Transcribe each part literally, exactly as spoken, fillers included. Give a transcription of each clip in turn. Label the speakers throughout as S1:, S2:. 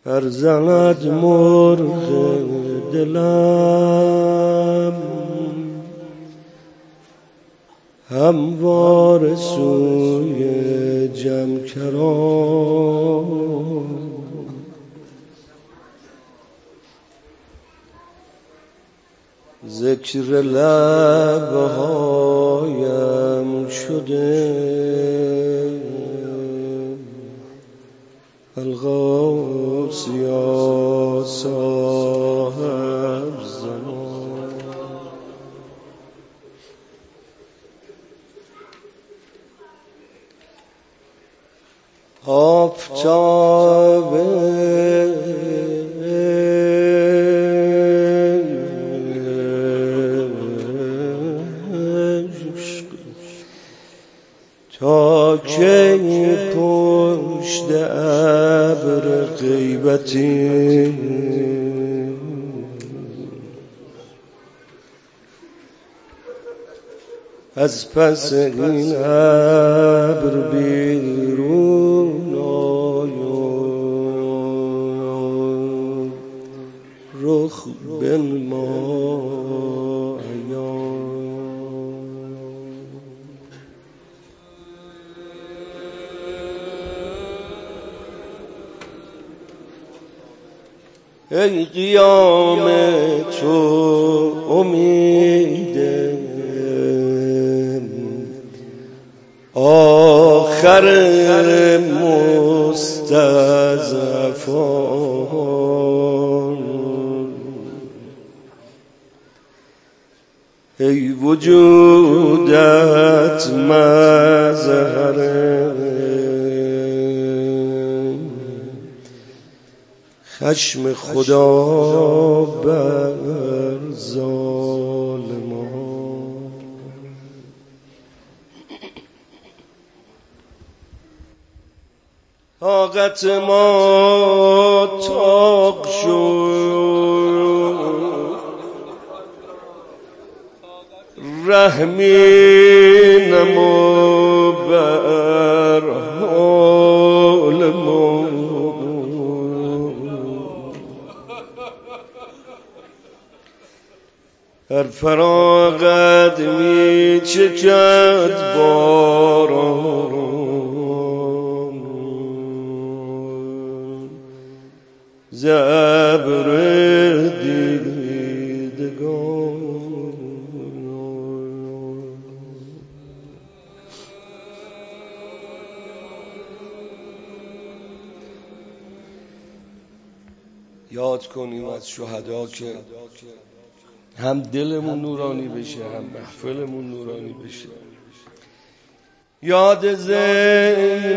S1: برزند مرغ دلم هموار سوی جمکران، ذکر لبهایم شده الغوث یا صاحب زمان. آفتاب تا کی پشت ابر غیبتی از پس این ابر بیرون آید، رخ بنما ای قیام تو امیدم آخر مستضعفان، ای وجودت مظهر خشم خدا بر ظالمان. طاقت ما طاق شد، رحمی نما بر حال ما. هر فراغت می چکد باران ز ابر دیدگان. یاد کنیم از شهدا که هم دلمون نورانی بشه هم محفلمون نورانی بشه. یاد زین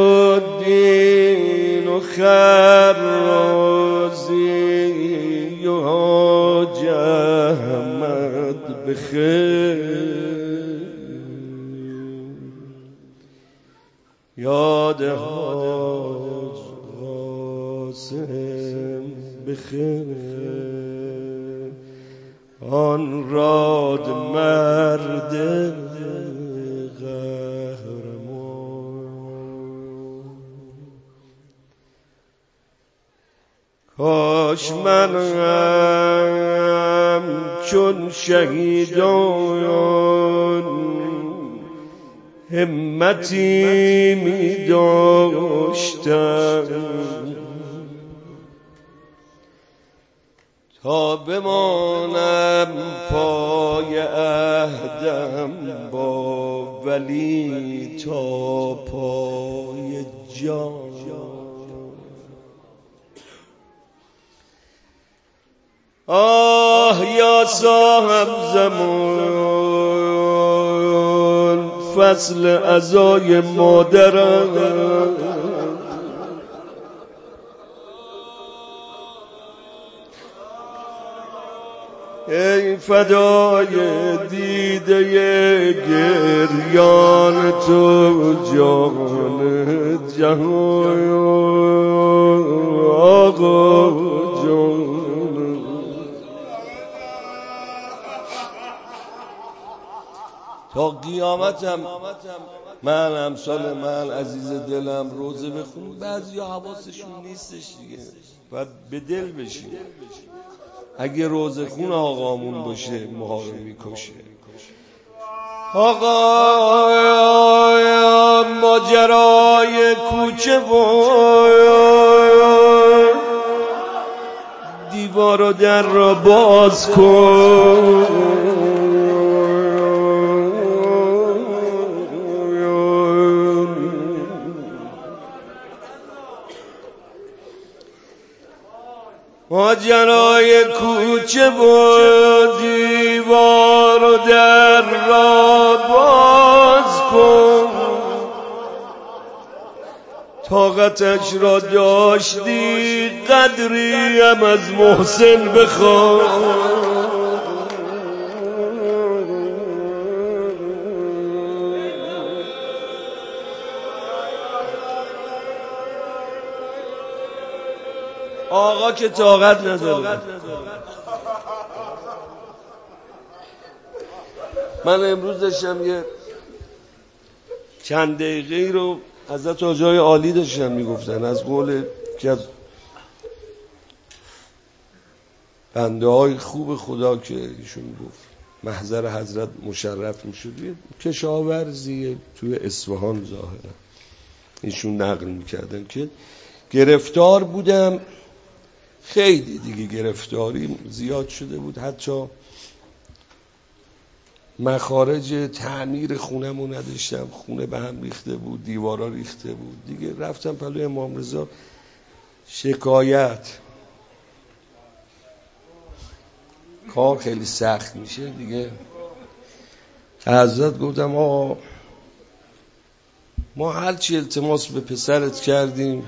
S1: الدین و خرازی و حاج احمد بخیر، یاد حاج قاسم بخیر، آن راد مرد قهرمان. کاش من هم چون شهیدان همتی می داشتم تا بمانم پای عهدم با ولی تا پای جان. آه یا صاحب زمان، فصل عزای مادرم ای فدای دیده گریان تو جان جهان. آقا جان تا قیامتم من امثال من عزیز دلم روزه بخون، بعضی ها حواسشون نیستش دیگه، باید به دل بشیم. اگه روزه خون آقامون باشه ما رو میکشه. آقا ماجرای کوچه و دیوار و در را باز کن، ماجرای کوچه و دیوار و در را باز کن، طاقتش را داشتی قدری هم از محسن بخوان. آقا که طاقت نداره. من امروز داشتم یه چند دقیقه رو حضرت آجای عالی داشتن میگفتن از قول که از بنده های خوب خدا که ایشون گفت محضر حضرت مشرف میشد، کشاورزی توی اصفهان ظاهرا ایشون نقل میکردن که گرفتار بودم، خیلی دیگه گرفتاری زیاد شده بود، حتی مخارج تعمیر خونمو نداشتم، خونه به هم ریخته بود، دیوارا ریخته بود دیگه. رفتم پلوی امام رضا شکایت، کار خیلی سخت میشه دیگه. حضرت گفتم آقا ما هر چی التماس به پسرت کردیم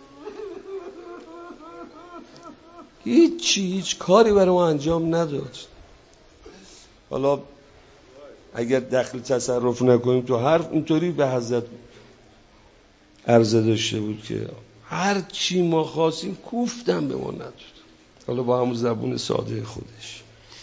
S1: هیچی، هیچ کاری برای ما انجام نداد. حالا اگر دخل تصرف نکنیم تو حرف، اینطوری به حضرت عرضه داشته بود که هر چی ما خواستیم کوفتم به ما نداد. حالا با همون زبون ساده خودش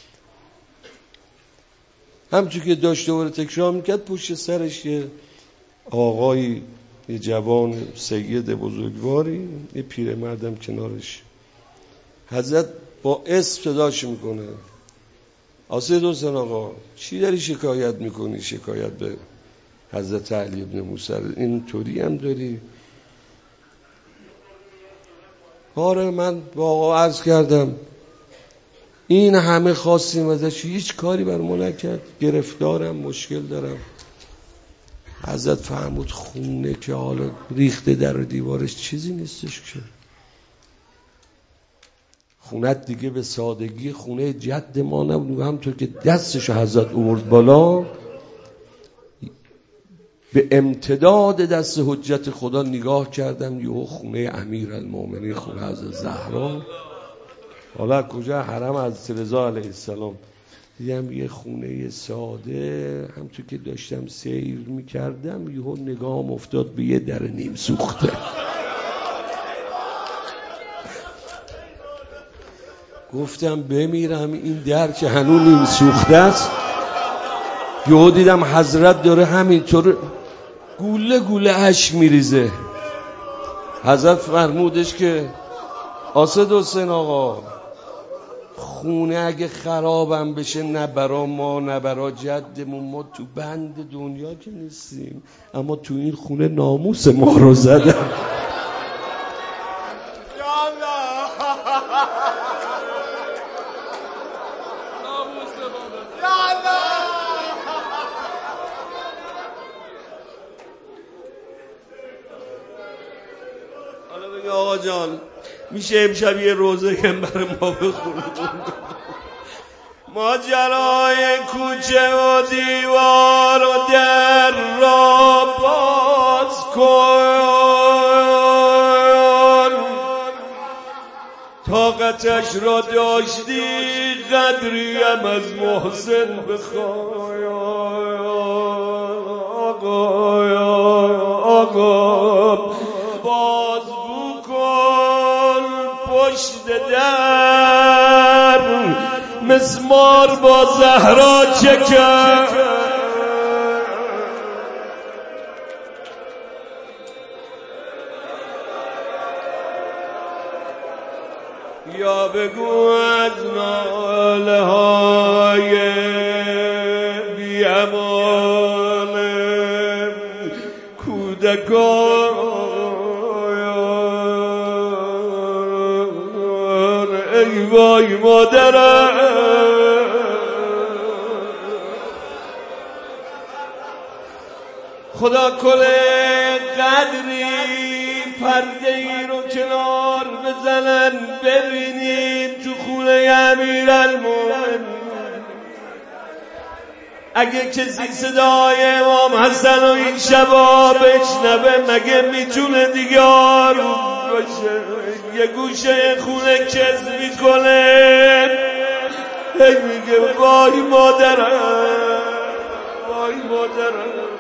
S1: همچون که داشت دوباره تکرار میکرد، پشت سرش یه آقایی، یه جوان سید بزرگواری، یه پیرمردم کنارش. حضرت با اسم صداش میکنه آسید حسین آقا چی داری شکایت میکنی؟ شکایت به حضرت علی ابن موسی این طوری هم داری؟ آره من با آقا عرض کردم این همه خواستیم ازش، هیچ کاری بر ما نکرد، گرفتارم، مشکل دارم. حضرت فرمود خونه که حالا ریخته در دیوارش چیزی نیستش که، خونت دیگه به سادگی خونه جد ما نبود. همطور که دستش حضرت آورد بالا، به امتداد دست حجت خدا نگاه کردم، یهو خونه امیرالمومنین، خونه حضرت زهرا، حالا کجا حرم حضرت رضا علیه السلام، دیدم یه خونه ساده. همطور که داشتم سیر میکردم یهو نگاهم افتاد به یه در نیم سوخته. گفتم بمیرم این در که هنوز نیم سوخته است. یهو دیدم حضرت داره همینطور گوله گوله اشک میریزه. حضرت فرمودش که آسد حسین آقا خونه اگه خرابم بشه نه برا ما نه برا جدمون، ما تو بند دنیا که نیستیم، اما تو این خونه ناموس ما رو زدن. آقا جان میشه امشب یه روزه هم برای ما بخونید؟ ماجرای کوچه و دیوار و در را باز کن، طاقتش را داشتی قدری هم از محسن بخوای. آقا آقا باز پشت در مسمار با زهرا چه کرد، یا بگو از ناله های بی امان کودکان ای وای مادرم. خدا کل قدری پرده ای رو کنار بزنن ببینیم تو خونه امیرالمومنین اگه کسی صدای امام حسن و این شبا بشنوه مگه میتونه دیگه آروم باشه؟ یه گوشه خونه کز میکنه هی میگه وای مادرم وای مادرم.